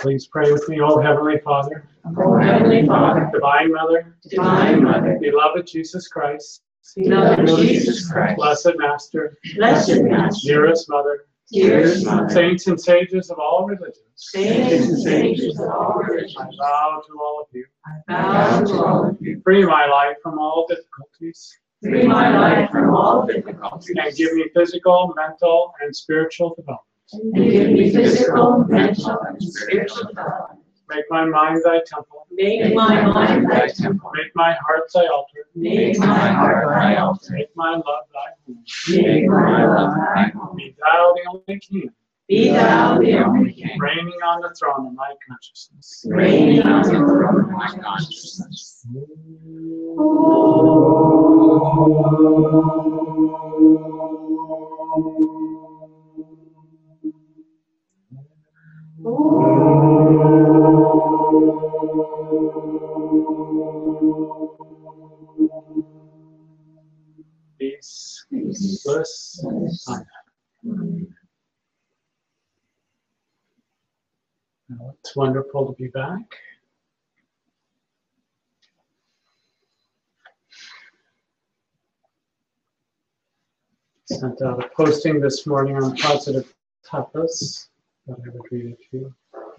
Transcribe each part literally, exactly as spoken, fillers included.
Please pray with me. Oh, Heavenly Father, O Heavenly Father, Divine Mother, Divine Mother, beloved Jesus Christ, beloved Jesus Christ, Blessed Master, Blessed Master, dearest Mother, dearest Mother, saints and sages of all religions, saints and sages of all I religions, vow to all of you, bow to all of you, free my life from all difficulties, free my life from all difficulties, and give me physical, mental, and spiritual development. and give me physical, mental, and spiritual development. Make my mind thy temple, Make my mind thy temple, make my heart thy altar, make my heart thy altar, make my love thy home. make my love thy home. Be thou the only King, Be thou the only King, reigning on the throne of my consciousness. reigning on the throne of my consciousness. Peace, bliss, amen. Well, it's wonderful to be back. Sent out a posting this morning on positive tapas that I would read it to you.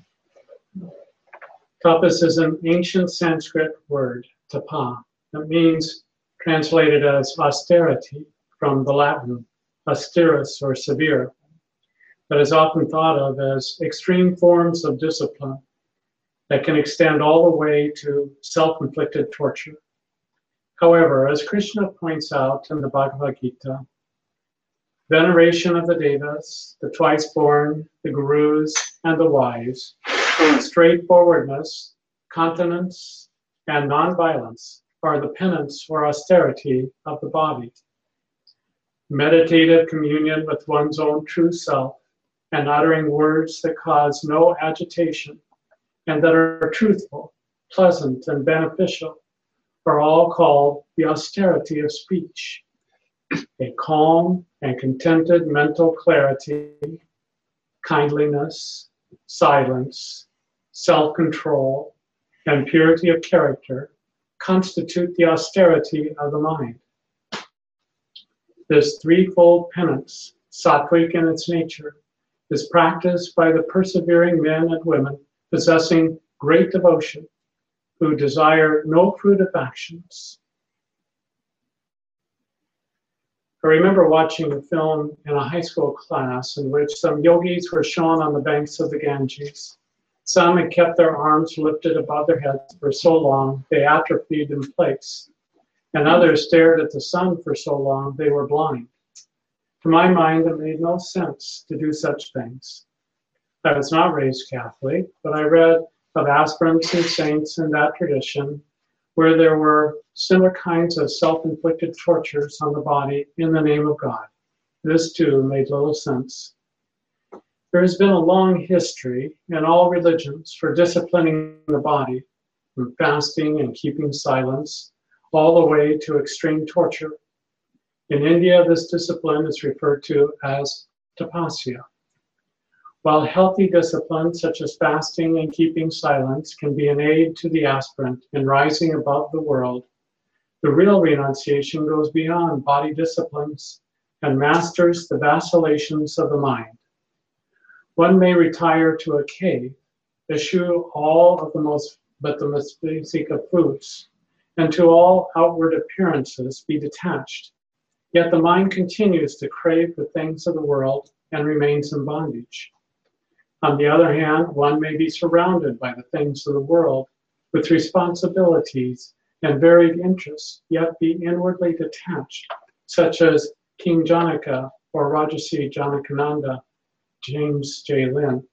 Tapas is an ancient Sanskrit word, tapa, that means, translated as austerity from the Latin austerus or severe, but is often thought of as extreme forms of discipline that can extend all the way to self-inflicted torture. However, as Krishna points out in the Bhagavad Gita, veneration of the Devas, the twice-born, the Gurus, and the wise, straightforwardness, continence, and non-violence are the penance or austerity of the body. Meditative communion with one's own true self and uttering words that cause no agitation and that are truthful, pleasant, and beneficial are all called the austerity of speech. A calm and contented mental clarity, kindliness, silence, self-control, and purity of character constitute the austerity of the mind. This threefold penance, sattvic in its nature, is practiced by the persevering men and women possessing great devotion, who desire no fruit of actions. I remember watching a film in a high school class in which some yogis were shown on the banks of the Ganges. Some had kept their arms lifted above their heads for so long they atrophied in place, and others stared at the sun for so long they were blind. To my mind, it made no sense to do such things. I was not raised Catholic, but I read of aspirants and saints in that tradition where there were similar kinds of self-inflicted tortures on the body in the name of God. This too made little sense. There has been a long history in all religions for disciplining the body, from fasting and keeping silence, all the way to extreme torture. In India, this discipline is referred to as tapasya. While healthy disciplines such as fasting and keeping silence can be an aid to the aspirant in rising above the world, the real renunciation goes beyond body disciplines and masters the vacillations of the mind. One may retire to a cave, eschew all of the most, but the most basic of foods, and to all outward appearances be detached. Yet the mind continues to crave the things of the world and remains in bondage. On the other hand, one may be surrounded by the things of the world with responsibilities and varied interests, yet be inwardly detached, such as King Janaka or Rajarsi Janakananda, James J. Lynn.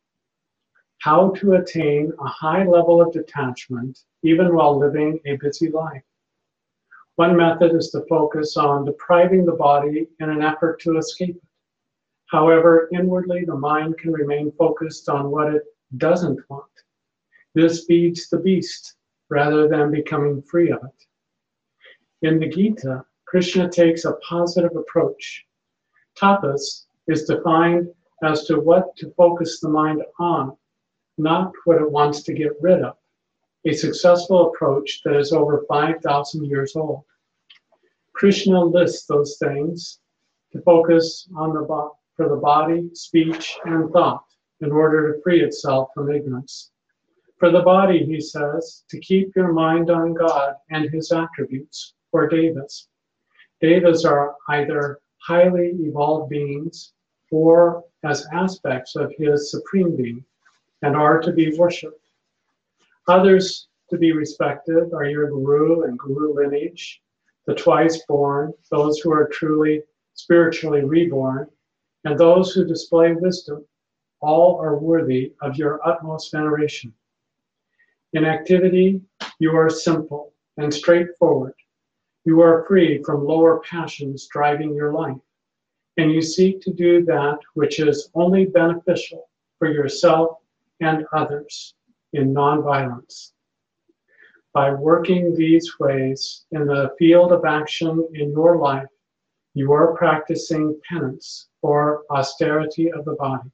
How to attain a high level of detachment even while living a busy life. One method is to focus on depriving the body in an effort to escape it. However, inwardly the mind can remain focused on what it doesn't want. This feeds the beast rather than becoming free of it. In the Gita, Krishna takes a positive approach. Tapas is defined as to what to focus the mind on, not what it wants to get rid of. A successful approach that is over five thousand years old. Krishna lists those things to focus on the bo- for the body, speech, and thought in order to free itself from ignorance. For the body, he says, to keep your mind on God and his attributes, or devas. Devas are either highly evolved beings or as aspects of his supreme being and are to be worshipped. Others to be respected are your guru and guru lineage, the twice born, those who are truly spiritually reborn, and those who display wisdom. All are worthy of your utmost veneration. In activity, you are simple and straightforward. You are free from lower passions driving your life, and you seek to do that which is only beneficial for yourself and others in nonviolence. By working these ways in the field of action in your life, you are practicing penance or austerity of the body.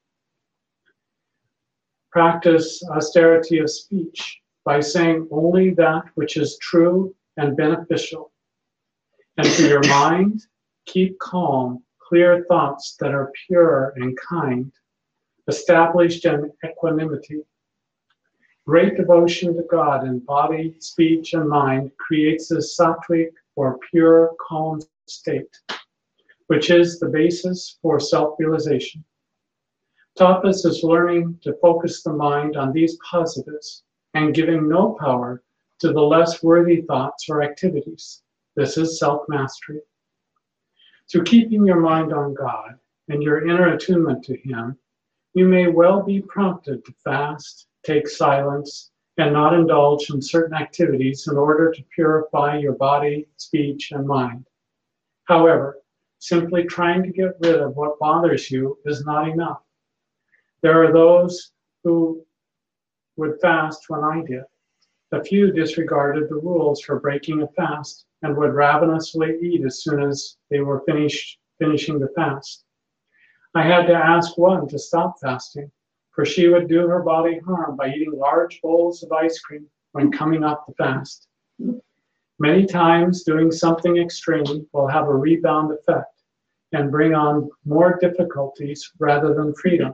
Practice austerity of speech by saying only that which is true and beneficial. And for your mind, keep calm, clear thoughts that are pure and kind, established in equanimity. Great devotion to God in body, speech, and mind creates this sattvic or pure, calm state, which is the basis for self-realization. Tapas is learning to focus the mind on these positives and giving no power to the less worthy thoughts or activities. This is self-mastery. Through keeping your mind on God and your inner attunement to him, you may well be prompted to fast, take silence, and not indulge in certain activities in order to purify your body, speech, and mind. However, simply trying to get rid of what bothers you is not enough. There are those who would fast when I did. A few disregarded the rules for breaking a fast and would ravenously eat as soon as they were finished finishing the fast. I had to ask one to stop fasting, for she would do her body harm by eating large bowls of ice cream when coming off the fast. Many times, doing something extreme will have a rebound effect and bring on more difficulties rather than freedom.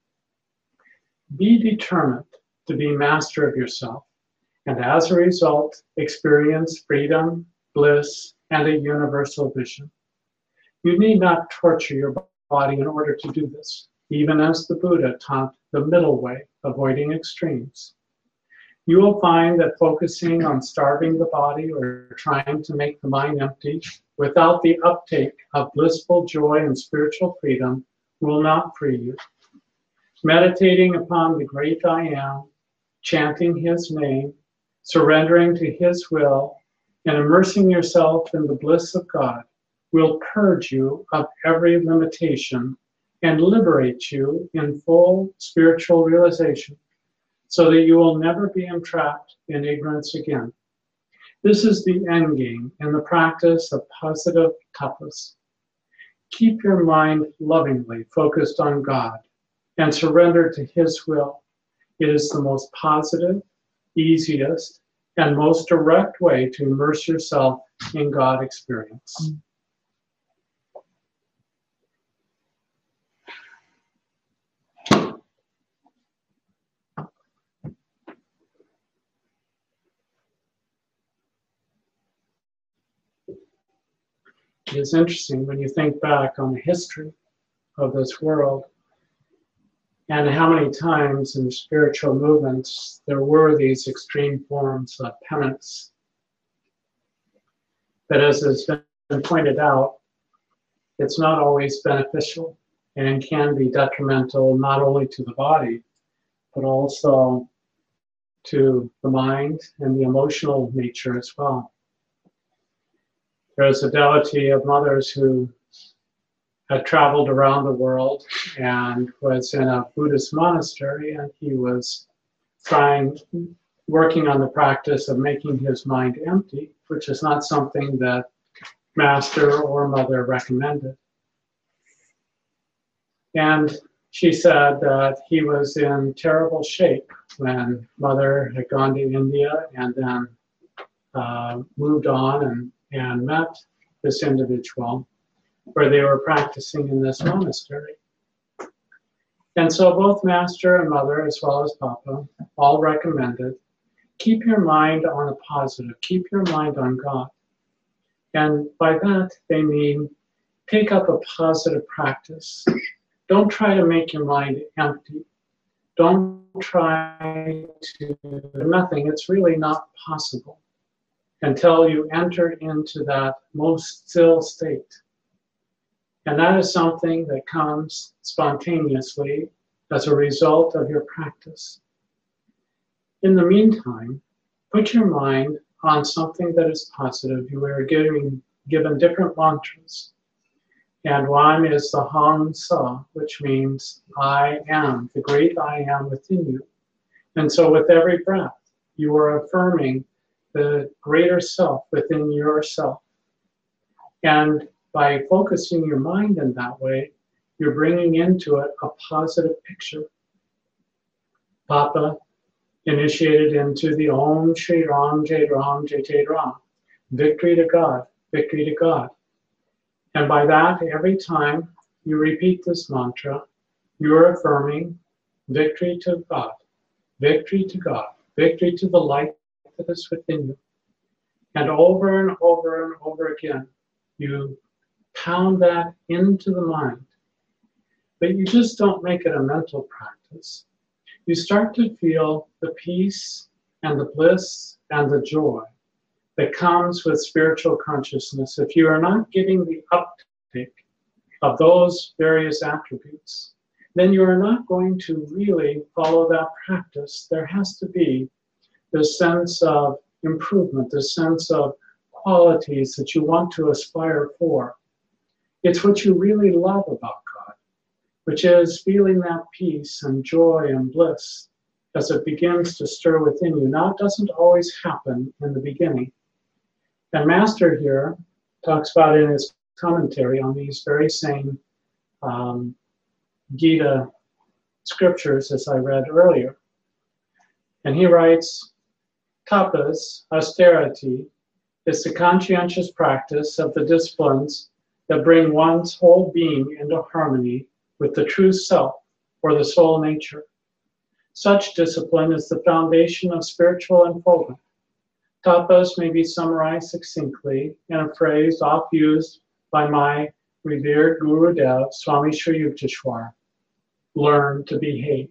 Be determined to be master of yourself, and as a result, experience freedom, bliss, and a universal vision. You need not torture your body in order to do this, even as the Buddha taught the middle way, avoiding extremes. You will find that focusing on starving the body or trying to make the mind empty without the uptake of blissful joy and spiritual freedom will not free you. Meditating upon the great I Am, chanting his name, surrendering to his will, and immersing yourself in the bliss of God will purge you of every limitation and liberate you in full spiritual realization, so that you will never be entrapped in ignorance again. This is the end game in the practice of positive tapas. Keep your mind lovingly focused on God and surrender to his will. It is the most positive, easiest, and most direct way to immerse yourself in God experience. It is interesting when you think back on the history of this world and how many times in spiritual movements there were these extreme forms of penance. But as has been pointed out, it's not always beneficial and can be detrimental not only to the body, but also to the mind and the emotional nature as well. There's a devotee of mothers who had traveled around the world and was in a Buddhist monastery, and he was trying, working on the practice of making his mind empty, which is not something that master or mother recommended. And she said that he was in terrible shape when Mother had gone to India and then uh, moved on and, and met this individual where they were practicing in this monastery. And so both Master and Mother, as well as Papa, all recommended, keep your mind on a positive, keep your mind on God. And by that, they mean take up a positive practice. Don't try to make your mind empty. Don't try to do nothing. It's really not possible until you enter into that most still state. And that is something that comes spontaneously as a result of your practice. In the meantime, put your mind on something that is positive. You are giving, given different mantras. And one is the Hang Sa, which means I am, the great I am within you. And so with every breath, you are affirming the greater self within yourself. And by focusing your mind in that way, you're bringing into it a positive picture. Papa initiated into the Om Shri Ram Jai Ram Jai Jai Ram. Victory to God, victory to God. And by that, every time you repeat this mantra, you're affirming victory to God, victory to God, victory to the light that is within you. And over and over and over again, you pound that into the mind. But you just don't make it a mental practice. You start to feel the peace and the bliss and the joy that comes with spiritual consciousness. If you are not getting the uptake of those various attributes, then you are not going to really follow that practice. There has to be this sense of improvement, this sense of qualities that you want to aspire for. It's what you really love about God, which is feeling that peace and joy and bliss as it begins to stir within you. Now, it doesn't always happen in the beginning. And Master here talks about in his commentary on these very same um, Gita scriptures as I read earlier. And he writes, tapas, austerity, is the conscientious practice of the disciplines that bring one's whole being into harmony with the true self or the soul nature. Such discipline is the foundation of spiritual unfoldment. Tapas may be summarized succinctly in a phrase oft used by my revered Guru Dev, Swami Sri Yukteswar: learn to behave.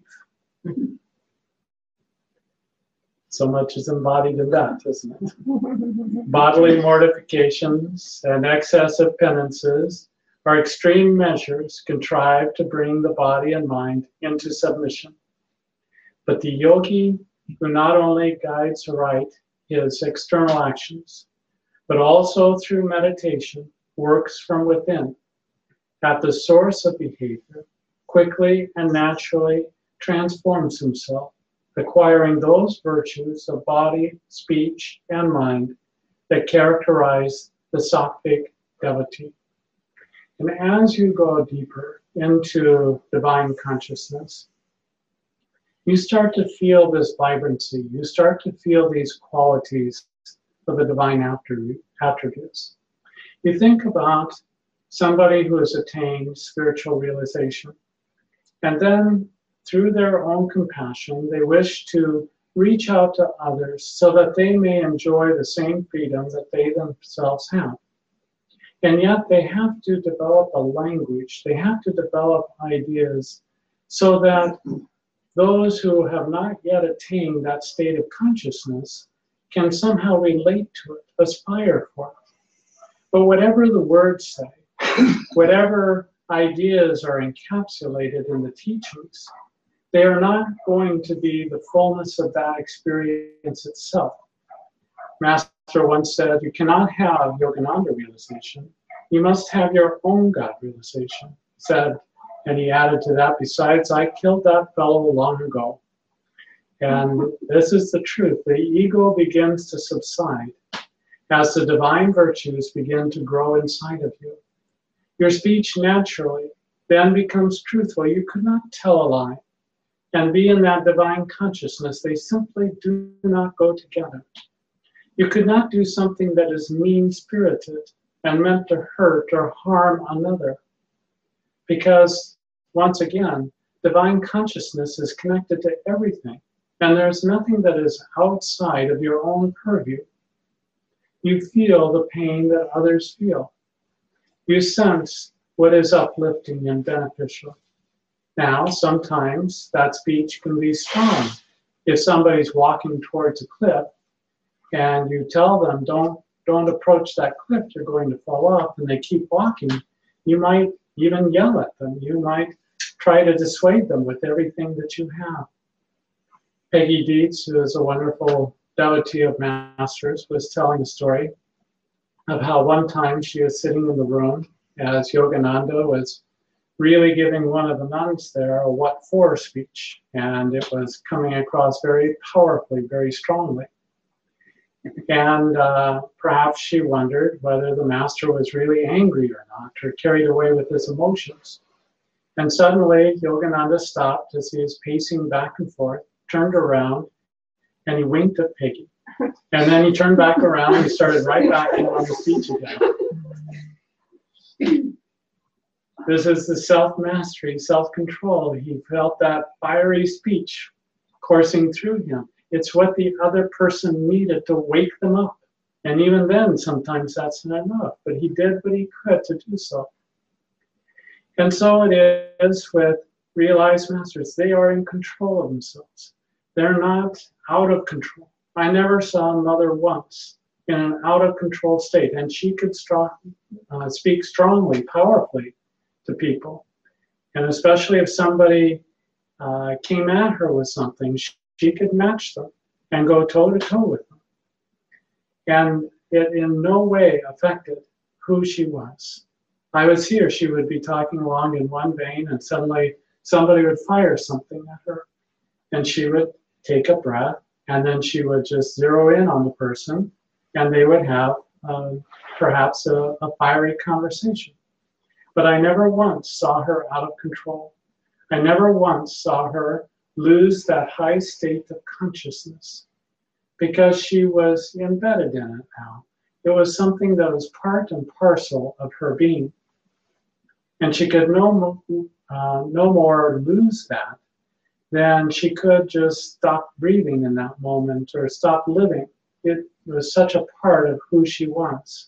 So much is embodied in that, isn't it? Bodily mortifications and excessive penances are extreme measures contrived to bring the body and mind into submission. But the yogi who not only guides aright his external actions, but also through meditation works from within, at the source of behavior, quickly and naturally transforms himself, acquiring those virtues of body, speech, and mind that characterize the sattvic devotee. And as you go deeper into divine consciousness, you start to feel this vibrancy. You start to feel these qualities of the divine attributes. You think about somebody who has attained spiritual realization, and then through their own compassion, they wish to reach out to others so that they may enjoy the same freedom that they themselves have. And yet they have to develop a language, they have to develop ideas so that those who have not yet attained that state of consciousness can somehow relate to it, aspire for it. But whatever the words say, whatever ideas are encapsulated in the teachings, they are not going to be the fullness of that experience itself. Master once said, you cannot have Yogananda realization, you must have your own God realization. Said, and he added to that, besides, I killed that fellow long ago. And this is the truth. The ego begins to subside as the divine virtues begin to grow inside of you. Your speech naturally then becomes truthful. You could not tell a lie and be in that divine consciousness. They simply do not go together. You could not do something that is mean-spirited and meant to hurt or harm another. Because, once again, divine consciousness is connected to everything, and there's nothing that is outside of your own purview. You feel the pain that others feel. You sense what is uplifting and beneficial. Now, sometimes that speech can be strong. If somebody's walking towards a cliff and you tell them, don't, don't approach that cliff, you're going to fall off, and they keep walking, you might even yell at them. You might try to dissuade them with everything that you have. Peggy Dietz, who is a wonderful devotee of Masters, was telling a story of how one time she was sitting in the room as Yogananda was really giving one of the nuns there a what for speech, and it was coming across very powerfully, very strongly. And uh, perhaps she wondered whether the master was really angry or not, or carried away with his emotions. And suddenly Yogananda stopped as he was pacing back and forth, turned around, and he winked at Peggy. And then he turned back around and started right back in on the speech again. This is the self-mastery, self-control. He felt that fiery speech coursing through him. It's what the other person needed to wake them up. And even then, sometimes that's not enough. But he did what he could to do so. And so it is with realized masters. They are in control of themselves. They're not out of control. I never saw Mother once in an out-of-control state. And she could strong, uh, speak strongly, powerfully to people. And especially if somebody uh, came at her with something, she, she could match them and go toe-to-toe with them. And it in no way affected who she was. I would see her, she would be talking along in one vein, and suddenly somebody would fire something at her. And she would take a breath, and then she would just zero in on the person, and they would have um, perhaps a, a fiery conversation. But I never once saw her out of control. I never once saw her lose that high state of consciousness, because she was embedded in it now. It was something that was part and parcel of her being. And she could no, uh, no more lose that than she could just stop breathing in that moment or stop living. It was such a part of who she was.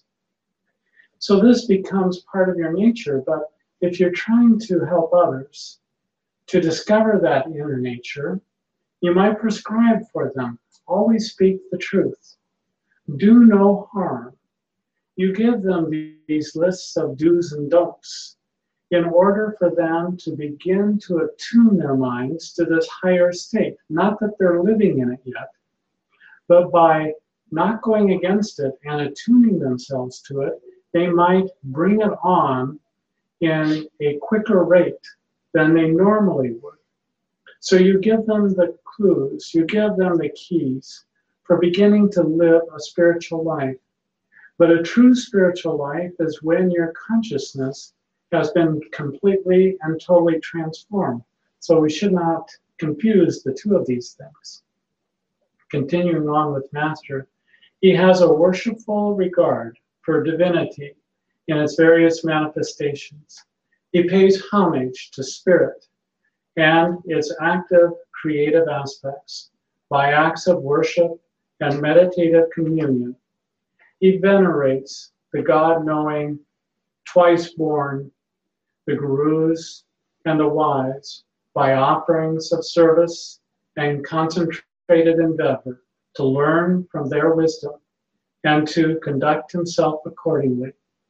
So this becomes part of your nature, but if you're trying to help others to discover that inner nature, you might prescribe for them, always speak the truth. Do no harm. You give them these lists of do's and don'ts in order for them to begin to attune their minds to this higher state. Not that they're living in it yet, but by not going against it and attuning themselves to it, they might bring it on in a quicker rate than they normally would. So you give them the clues, you give them the keys for beginning to live a spiritual life. But a true spiritual life is when your consciousness has been completely and totally transformed. So we should not confuse the two of these things. Continuing on with Master, he has a worshipful regard for divinity in its various manifestations. He pays homage to spirit and its active creative aspects by acts of worship and meditative communion. He venerates the God-knowing, twice-born, the gurus and the wise by offerings of service and concentrated endeavor to learn from their wisdom and to conduct himself accordingly.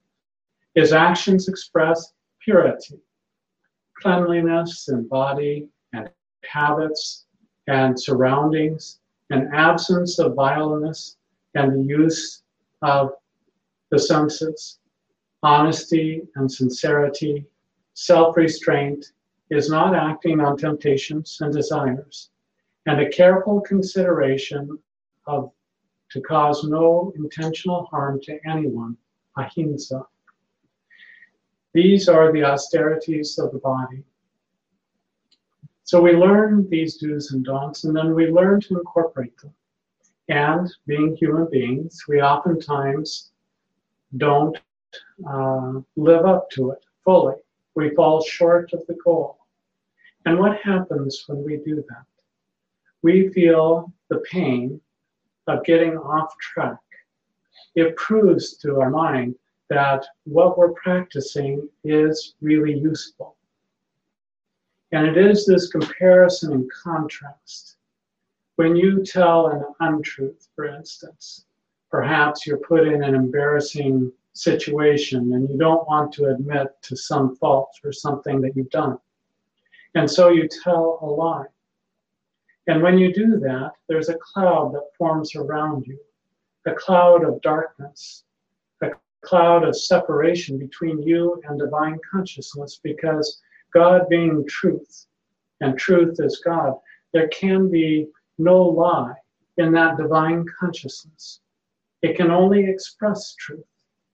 His actions express purity, cleanliness in body and habits and surroundings, an absence of vileness and the use of the senses, honesty and sincerity, self-restraint, is not acting on temptations and desires, and a careful consideration of to cause no intentional harm to anyone, ahimsa. These are the austerities of the body. So we learn these do's and don'ts, and then we learn to incorporate them. And being human beings, we oftentimes don't uh, live up to it fully. We fall short of the goal. And what happens when we do that? We feel the pain of getting off track. It proves to our mind that what we're practicing is really useful. And it is this comparison and contrast. When you tell an untruth, for instance, perhaps you're put in an embarrassing situation and you don't want to admit to some fault or something that you've done. And so you tell a lie. And when you do that, there's a cloud that forms around you, a cloud of darkness, a cloud of separation between you and divine consciousness, because God being truth, and truth is God, there can be no lie in that divine consciousness. It can only express truth.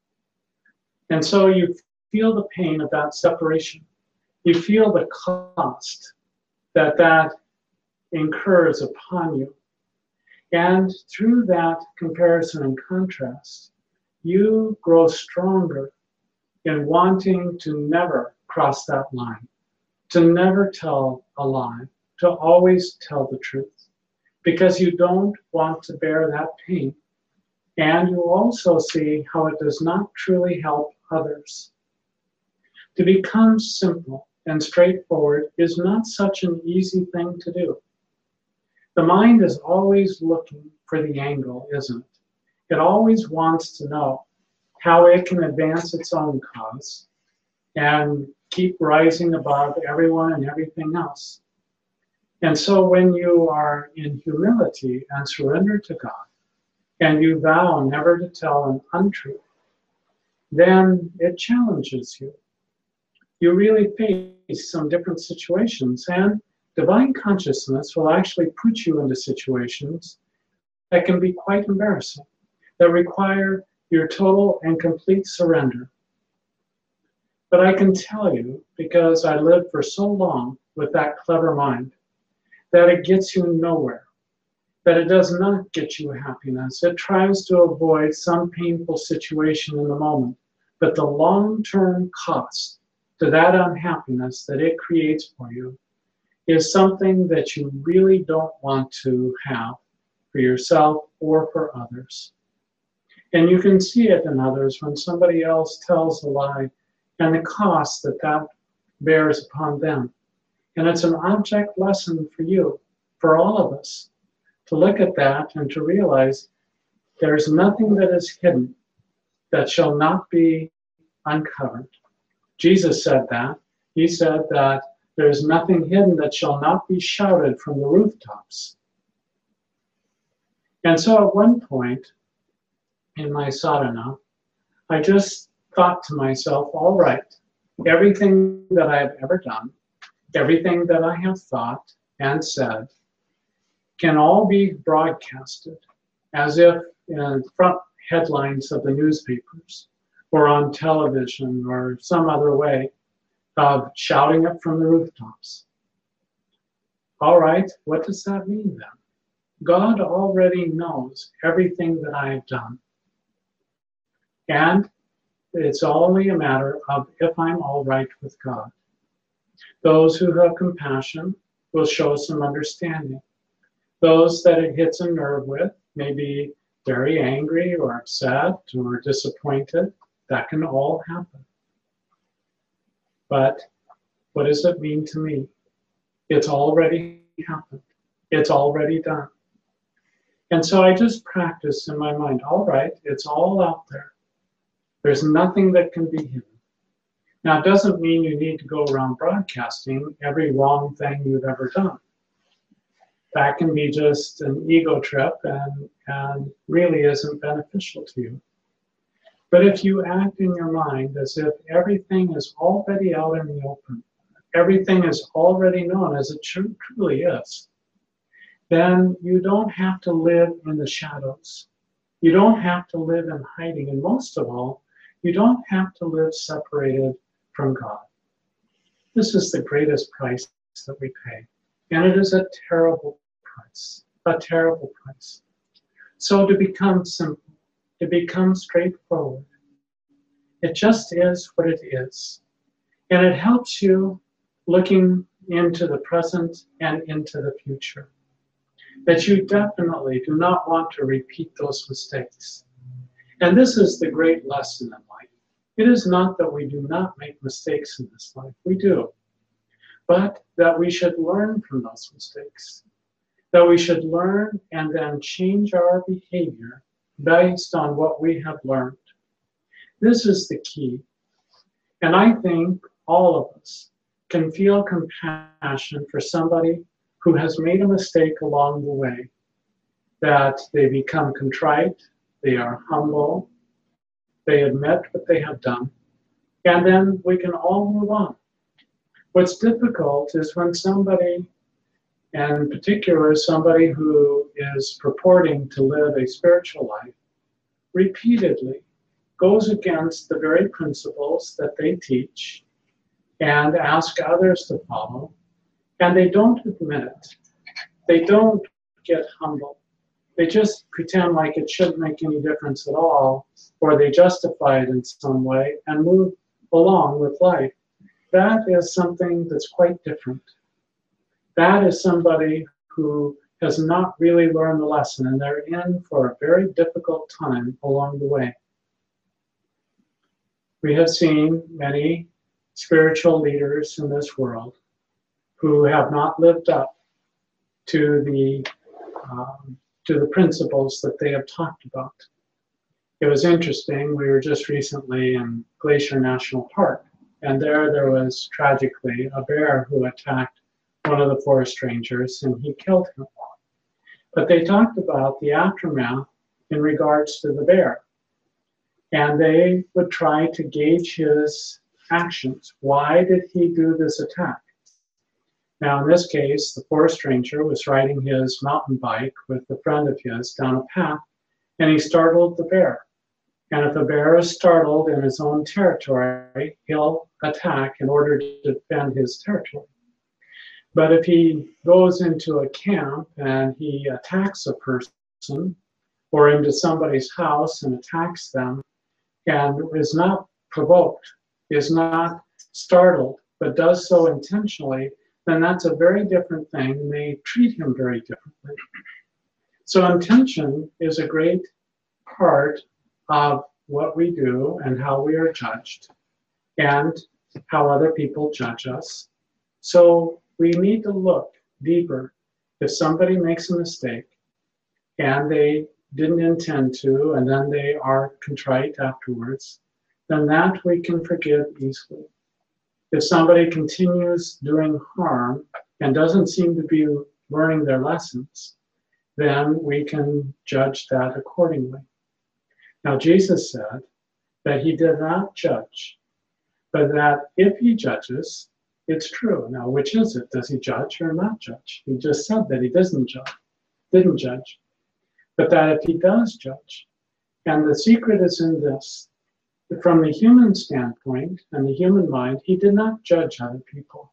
And so you feel the pain of that separation. You feel the cost that that incurs upon you. And through that comparison and contrast, you grow stronger in wanting to never cross that line, to never tell a lie, to always tell the truth, because you don't want to bear that pain. And you also see how it does not truly help others. To become simple and straightforward is not such an easy thing to do. The mind is always looking for the angle, isn't it? It always wants to know how it can advance its own cause and keep rising above everyone and everything else. And so when you are in humility and surrender to God, and you vow never to tell an untruth, then it challenges you. You really face some different situations, and divine consciousness will actually put you into situations that can be quite embarrassing, that require your total and complete surrender. But I can tell you, because I lived for so long with that clever mind, that it gets you nowhere, that it does not get you happiness. It tries to avoid some painful situation in the moment, but the long-term cost to that unhappiness that it creates for you is something that you really don't want to have for yourself or for others. And you can see it in others when somebody else tells a lie and the cost that that bears upon them. And it's an object lesson for you, for all of us, to look at that and to realize there's nothing that is hidden that shall not be uncovered. Jesus said that. He said that there's nothing hidden that shall not be shouted from the rooftops. And so at one point in my sadhana, I just thought to myself, all right, everything that I have ever done, everything that I have thought and said can all be broadcasted as if in front headlines of the newspapers or on television or some other way of shouting it from the rooftops. All right, what does that mean then? God already knows everything that I have done. And it's only a matter of if I'm all right with God. Those who have compassion will show some understanding. Those that it hits a nerve with may be very angry or upset or disappointed. That can all happen. But what does it mean to me? It's already happened. It's already done. And so I just practice in my mind, all right, it's all out there. There's nothing that can be hidden. Now, it doesn't mean you need to go around broadcasting every wrong thing you've ever done. That can be just an ego trip and, and really isn't beneficial to you. But if you act in your mind as if everything is already out in the open, everything is already known as it truly is, then you don't have to live in the shadows. You don't have to live in hiding. And most of all, you don't have to live separated from God. This is the greatest price that we pay. And it is a terrible price, a terrible price. So to become simple, to become straightforward, it just is what it is. And it helps you looking into the present and into the future. That you definitely do not want to repeat those mistakes. And this is the great lesson in life. It is not that we do not make mistakes in this life. We do. But that we should learn from those mistakes. That we should learn and then change our behavior based on what we have learned. This is the key. And I think all of us can feel compassion for somebody who has made a mistake along the way. That they become contrite, they are humble, they admit what they have done, and then we can all move on. What's difficult is when somebody, and in particular somebody who is purporting to live a spiritual life, repeatedly goes against the very principles that they teach and ask others to follow, and they don't admit it. They don't get humble. They just pretend like it shouldn't make any difference at all, or they justify it in some way and move along with life. That is something that's quite different. That is somebody who has not really learned the lesson, and they're in for a very difficult time along the way. We have seen many spiritual leaders in this world who have not lived up to the um, to the principles that they have talked about. It was interesting, we were just recently in Glacier National Park, and there there was tragically a bear who attacked one of the forest rangers and he killed him. But they talked about the aftermath in regards to the bear. And they would try to gauge his actions. Why did he do this attack? Now, in this case, the forest ranger was riding his mountain bike with a friend of his down a path, and he startled the bear. And if a bear is startled in his own territory, he'll attack in order to defend his territory. But if he goes into a camp and he attacks a person or into somebody's house and attacks them and is not provoked, is not startled, but does so intentionally, then that's a very different thing, and they treat him very differently. So intention is a great part of what we do and how we are judged and how other people judge us. So we need to look deeper. If somebody makes a mistake and they didn't intend to, and then they are contrite afterwards, then that we can forgive easily. If somebody continues doing harm and doesn't seem to be learning their lessons, then we can judge that accordingly. Now, Jesus said that he did not judge, but that if he judges, it's true. Now, which is it? Does he judge or not judge? He just said that he doesn't judge, didn't judge. But that if he does judge, and the secret is in this, from the human standpoint and the human mind, he did not judge other people.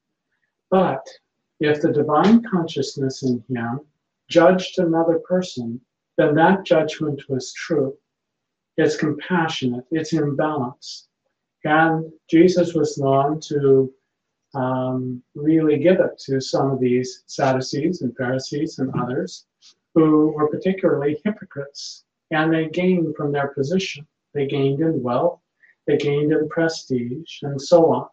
But if the divine consciousness in him judged another person, then that judgment was true. It's compassionate, it's in balance. And Jesus was known to um, really give it to some of these Sadducees and Pharisees and others who were particularly hypocrites, and they gained from their position. They gained in wealth, they gained in prestige, and so on.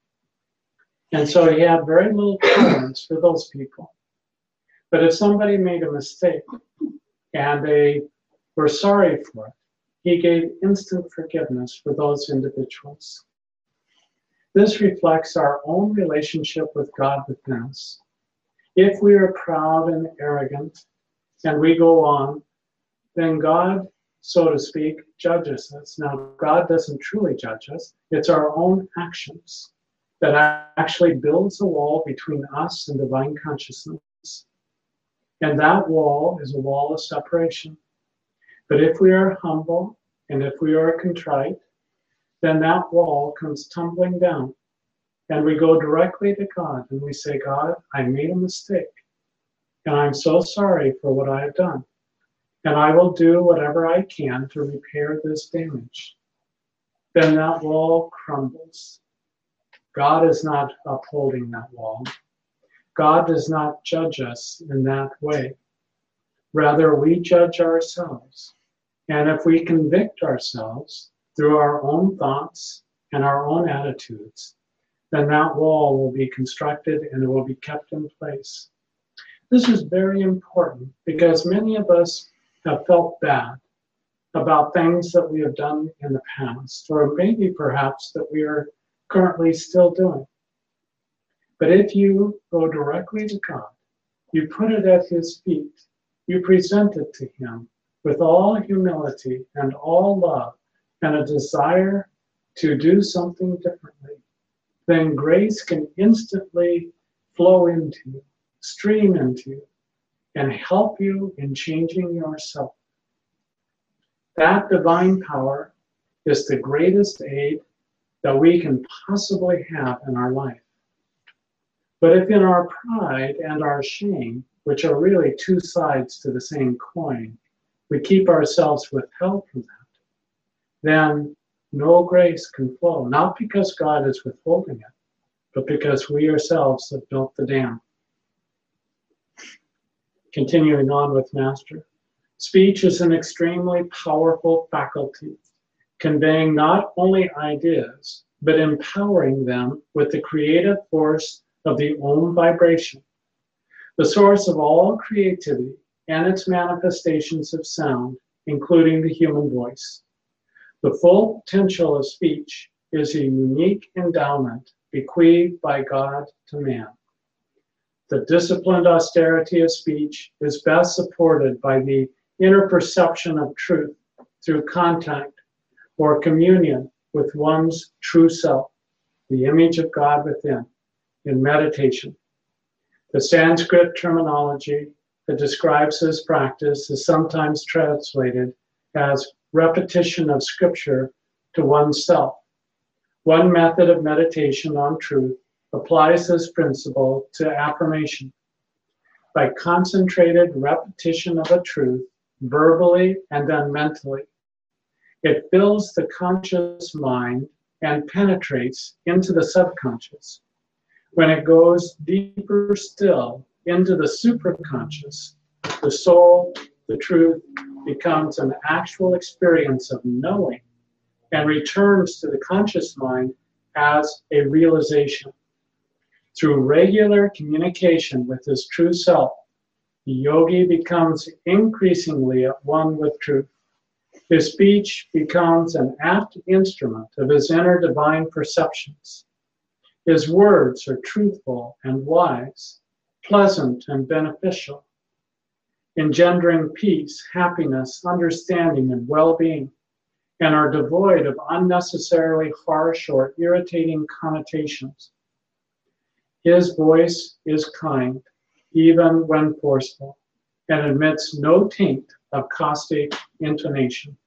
And so he had very little tolerance for those people. But if somebody made a mistake and they were sorry for it, he gave instant forgiveness for those individuals. This reflects our own relationship with God within us. If we are proud and arrogant and we go on, then God, so to speak, judges us. Now, God doesn't truly judge us. It's our own actions that actually builds a wall between us and divine consciousness. And that wall is a wall of separation. But if we are humble and if we are contrite, then that wall comes tumbling down. And we go directly to God and we say, God, I made a mistake. And I'm so sorry for what I have done. And I will do whatever I can to repair this damage. Then that wall crumbles. God is not upholding that wall. God does not judge us in that way. Rather, we judge ourselves. And if we convict ourselves through our own thoughts and our own attitudes, then that wall will be constructed and it will be kept in place. This is very important because many of us have felt bad about things that we have done in the past, or maybe perhaps that we are currently still doing. But if you go directly to God, you put it at his feet, you present it to him with all humility and all love and a desire to do something differently, then grace can instantly flow into you, stream into you, and help you in changing yourself. That divine power is the greatest aid that we can possibly have in our life. But if in our pride and our shame, which are really two sides to the same coin, we keep ourselves withheld from that, then no grace can flow, not because God is withholding it, but because we ourselves have built the dam. Continuing on with Master. Speech is an extremely powerful faculty, conveying not only ideas, but empowering them with the creative force of the Om vibration, the source of all creativity and its manifestations of sound, including the human voice. The full potential of speech is a unique endowment bequeathed by God to man. The disciplined austerity of speech is best supported by the inner perception of truth through contact or communion with one's true self, the image of God within, in meditation. The Sanskrit terminology that describes this practice is sometimes translated as repetition of scripture to oneself. One method of meditation on truth applies this principle to affirmation. By concentrated repetition of a truth, verbally and then mentally, it fills the conscious mind and penetrates into the subconscious. When it goes deeper still into the superconscious, the soul, the truth, becomes an actual experience of knowing and returns to the conscious mind as a realization. Through regular communication with his true self, the yogi becomes increasingly at one with truth. His speech becomes an apt instrument of his inner divine perceptions. His words are truthful and wise, pleasant and beneficial, engendering peace, happiness, understanding, and well-being, and are devoid of unnecessarily harsh or irritating connotations. His voice is kind, even when forceful, and admits no taint of caustic intonation.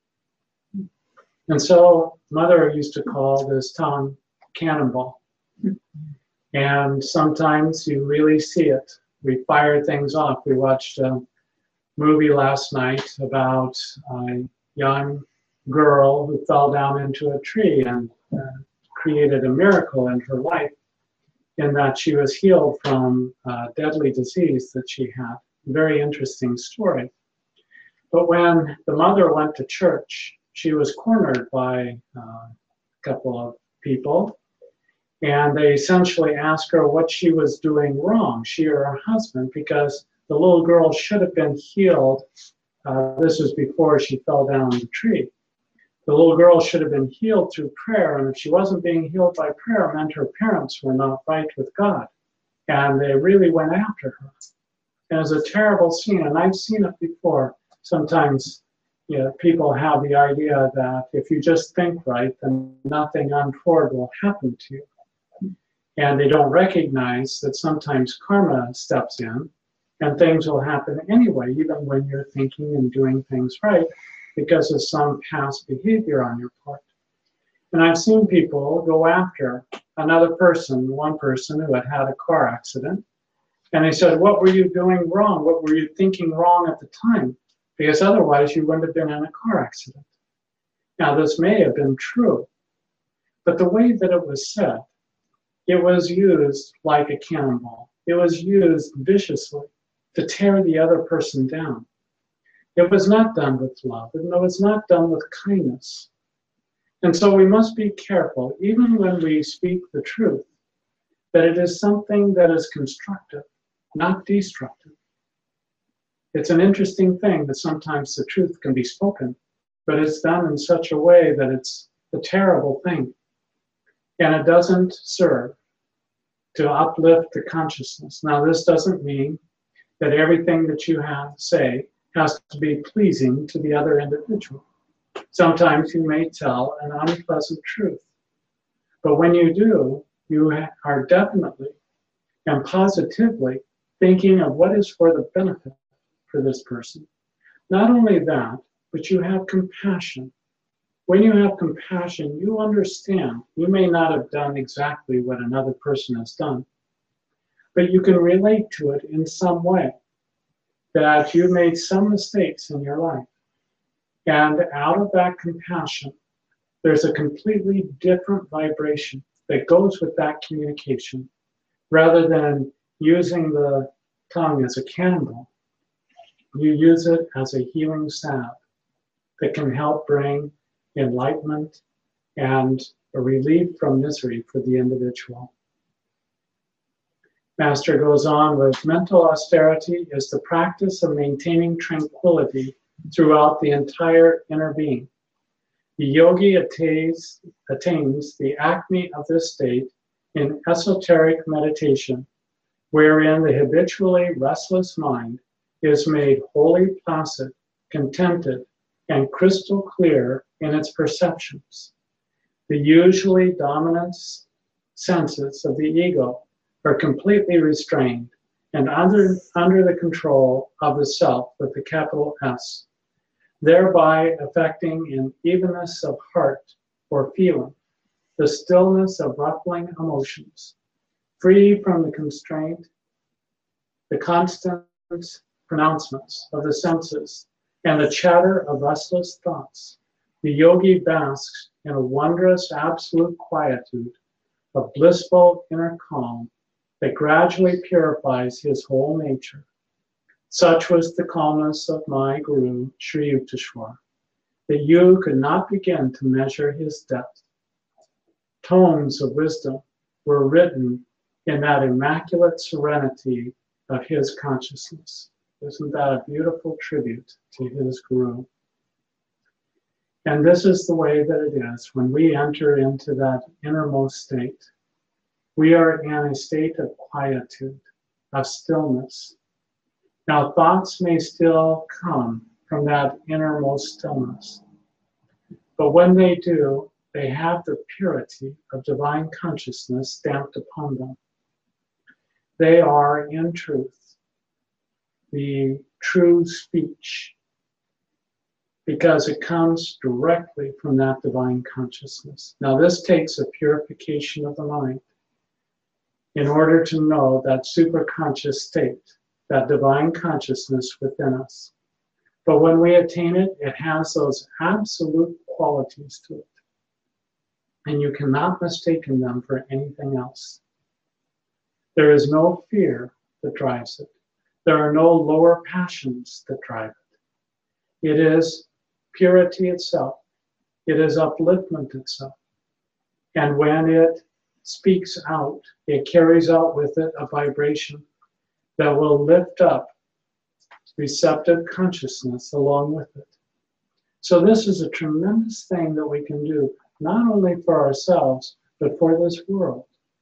And so Mother used to call this tongue cannonball. And sometimes you really see it. We fire things off. We watched a movie last night about a young girl who fell down into a tree and uh, created a miracle in her life in that she was healed from a deadly disease that she had. Very interesting story. But when the mother went to church, she was cornered by uh, a couple of people, and they essentially asked her what she was doing wrong, she or her husband, because the little girl should have been healed. Uh, this was before she fell down the tree. The little girl should have been healed through prayer, and if she wasn't being healed by prayer, it meant her parents were not right with God. And they really went after her. It was a terrible scene, and I've seen it before. Sometimes, you know, people have the idea that if you just think right, then nothing untoward will happen to you. And they don't recognize that sometimes karma steps in, and things will happen anyway, even when you're thinking and doing things right, because of some past behavior on your part. And I've seen people go after another person, one person who had had a car accident. And they said, what were you doing wrong? What were you thinking wrong at the time? Because otherwise you wouldn't have been in a car accident. Now, this may have been true, but the way that it was said, it was used like a cannonball. It was used viciously to tear the other person down. It was not done with love, and it was not done with kindness. And so we must be careful, even when we speak the truth, that it is something that is constructive, not destructive. It's an interesting thing that sometimes the truth can be spoken, but it's done in such a way that it's a terrible thing. And it doesn't serve to uplift the consciousness. Now, this doesn't mean that everything that you have to say has to be pleasing to the other individual. Sometimes you may tell an unpleasant truth. But when you do, you are definitely and positively thinking of what is for the benefit for this person. Not only that, but you have compassion. When you have compassion, you understand. You may not have done exactly what another person has done, but you can relate to it in some way, that you made some mistakes in your life. And out of that compassion, there's a completely different vibration that goes with that communication. Rather than using the tongue as a candle, you use it as a healing salve that can help bring enlightenment and a relief from misery for the individual. Master goes on with, mental austerity is the practice of maintaining tranquility throughout the entire inner being. The yogi attains, attains the acme of this state in esoteric meditation, wherein the habitually restless mind is made wholly placid, contented, and crystal clear in its perceptions. The usually dominant senses of the ego are completely restrained and under, under the control of the self with the capital S, thereby affecting an evenness of heart or feeling, the stillness of ruffling emotions, free from the constraint, the constant pronouncements of the senses, and the chatter of restless thoughts. The yogi basks in a wondrous absolute quietude of blissful inner calm that gradually purifies his whole nature. Such was the calmness of my Guru, Sri Yukteswar, that you could not begin to measure his depth. Tomes of wisdom were written in that immaculate serenity of his consciousness. Isn't that a beautiful tribute to his Guru? And this is the way that it is when we enter into that innermost state. We are in a state of quietude, of stillness. Now, thoughts may still come from that innermost stillness, but when they do, they have the purity of divine consciousness stamped upon them. They are, in truth, the true speech, because it comes directly from that divine consciousness. Now, this takes a purification of the mind in order to know that superconscious state, that divine consciousness within us. But when we attain it, it has those absolute qualities to it. And you cannot mistake them for anything else. There is no fear that drives it. There are no lower passions that drive it. It is purity itself. It is upliftment itself. And when it speaks out, it carries out with it a vibration that will lift up receptive consciousness along with it. So this is a tremendous thing that we can do, not only for ourselves, but for this world.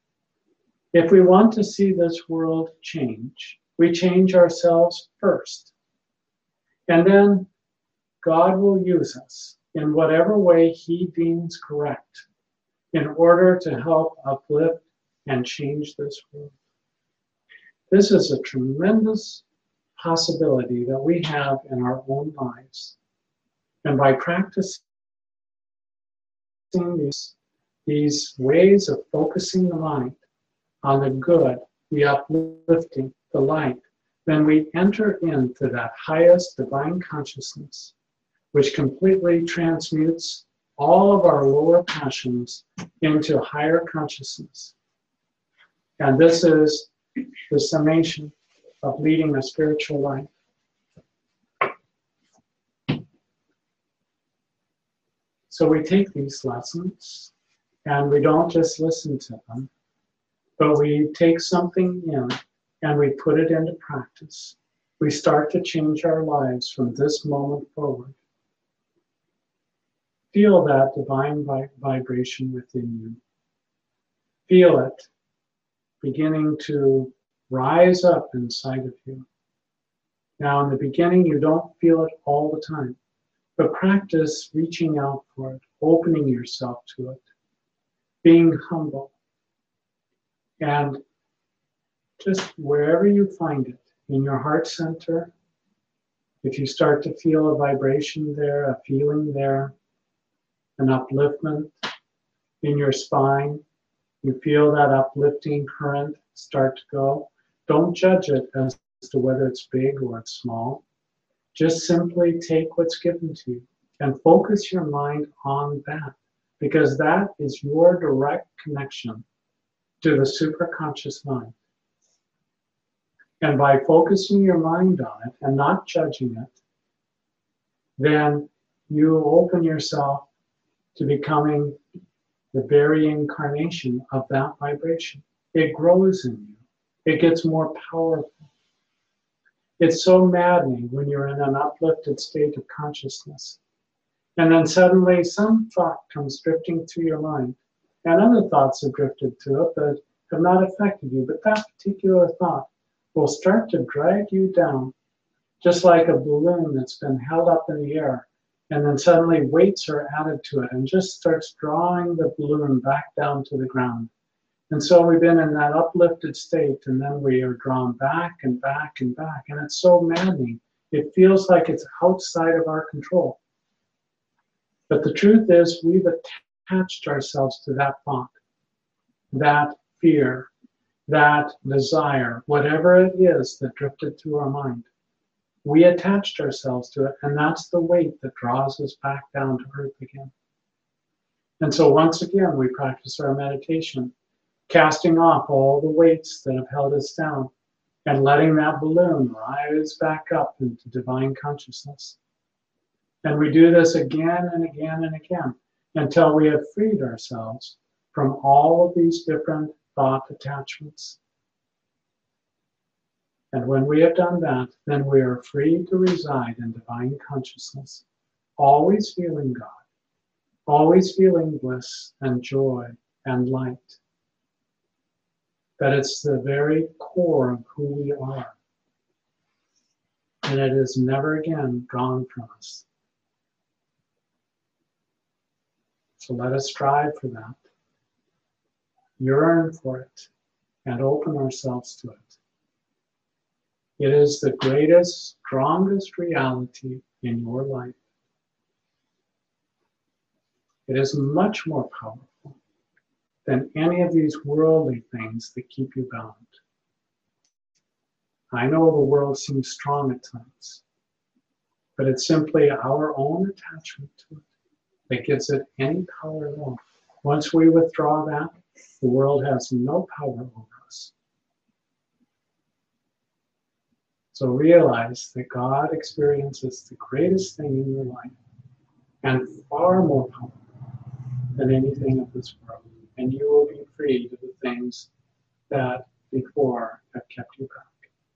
If we want to see this world change, we change ourselves first. And then God will use us in whatever way he deems correct in order to help uplift and change this world. This is a tremendous possibility that we have in our own lives. And by practicing these, these ways of focusing the mind on the good, the uplifting, the light, then we enter into that highest divine consciousness, which completely transmutes all of our lower passions into higher consciousness. And this is the summation of leading a spiritual life. So we take these lessons and we don't just listen to them, but we take something in and we put it into practice. We start to change our lives from this moment forward. Feel that divine vi- vibration within you. Feel it beginning to rise up inside of you. Now, in the beginning, you don't feel it all the time, but practice reaching out for it, opening yourself to it, being humble, and just wherever you find it, in your heart center, if you start to feel a vibration there, a feeling there, an upliftment in your spine, you feel that uplifting current start to go. Don't judge it as to whether it's big or it's small. Just simply take what's given to you and focus your mind on that, because that is your direct connection to the superconscious mind. And by focusing your mind on it and not judging it, then you open yourself to becoming the very incarnation of that vibration. It grows in you. It gets more powerful. It's so maddening when you're in an uplifted state of consciousness. And then suddenly some thought comes drifting through your mind. And other thoughts have drifted through it that have not affected you. But that particular thought will start to drag you down, just like a balloon that's been held up in the air. And then suddenly weights are added to it and just starts drawing the balloon back down to the ground. And so we've been in that uplifted state, and then we are drawn back and back and back. And it's so maddening. It feels like it's outside of our control. But the truth is, we've attached ourselves to that thought, that fear, that desire, whatever it is that drifted through our mind. We attached ourselves to it, and that's the weight that draws us back down to earth again. And so once again, we practice our meditation, casting off all the weights that have held us down and letting that balloon rise back up into divine consciousness. And we do this again and again and again until we have freed ourselves from all of these different thought attachments. And when we have done that, then we are free to reside in divine consciousness, always feeling God, always feeling bliss and joy and light. That it's the very core of who we are. And it is never again gone from us. So let us strive for that, yearn for it, and open ourselves to it. It is the greatest, strongest reality in your life. It is much more powerful than any of these worldly things that keep you bound. I know the world seems strong at times, but it's simply our own attachment to it that gives it any power at all. Once we withdraw that, the world has no power over us. So realize that God experiences the greatest thing in your life and far more powerful than anything of this world. And you will be free to the things that before have kept you back.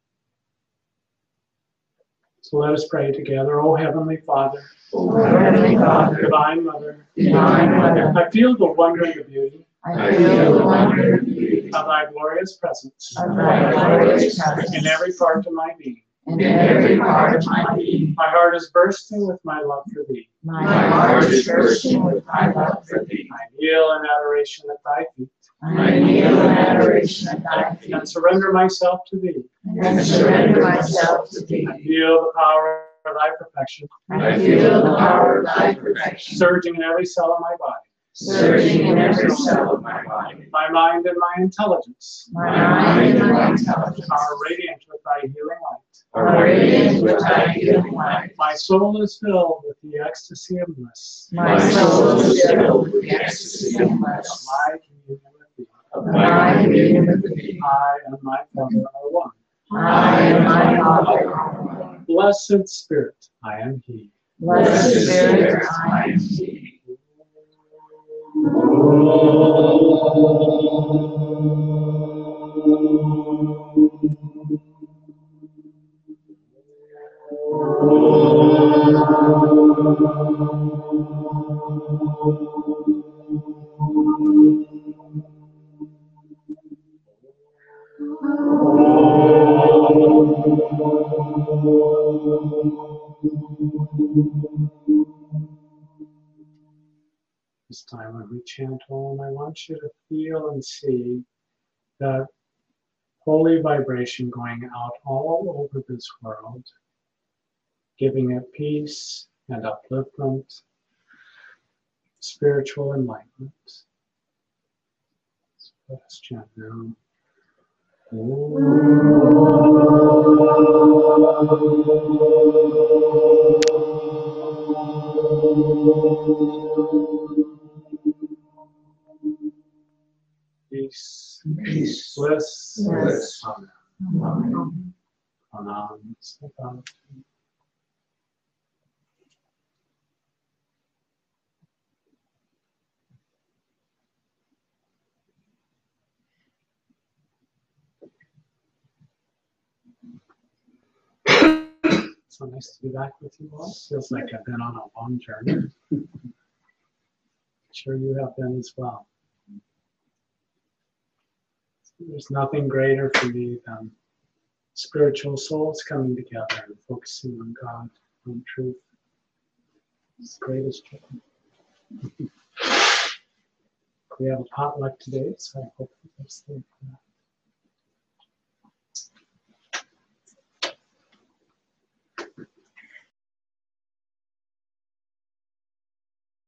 So let us pray together. O Heavenly Father, O Heavenly Father, Divine Mother, Divine Mother, I feel the wonder and the beauty I feel the wonder and beauty of thy glorious presence of thy glorious presence in every part of my being. in every part of my being. My heart is bursting with my love for thee. My heart is bursting with my love for thee. I kneel in adoration at thy feet I kneel in adoration at thy feet and surrender myself to thee. and surrender myself to thee. I feel the power of thy perfection I feel the power of thy perfection surging in every cell of my body. searching in every cell of my body. My mind and my intelligence My mind and my intelligence are radiant with thy healing light. are radiant with thy healing light. My soul is filled with the ecstasy of bliss. My soul is filled with the ecstasy of Of bliss. my communion with thee. Of my communion with thee. I and my Father are one. I and my Father are one. Blessed Spirit, I am He. Blessed Spirit, I am He. This time when we chant Om, I want you to feel and see that holy vibration going out all over this world, giving it peace and upliftment, spiritual enlightenment. So let us chant now. Peace, Peace. bliss, Bliss. Amen. Amen. Amen. Step out. So nice to be back with you all. Feels like I've been on a long journey. I'm sure you have been as well. There's nothing greater for me than spiritual souls coming together and focusing on God, on truth. It's the greatest joy. We have a potluck today, so I hope that there's the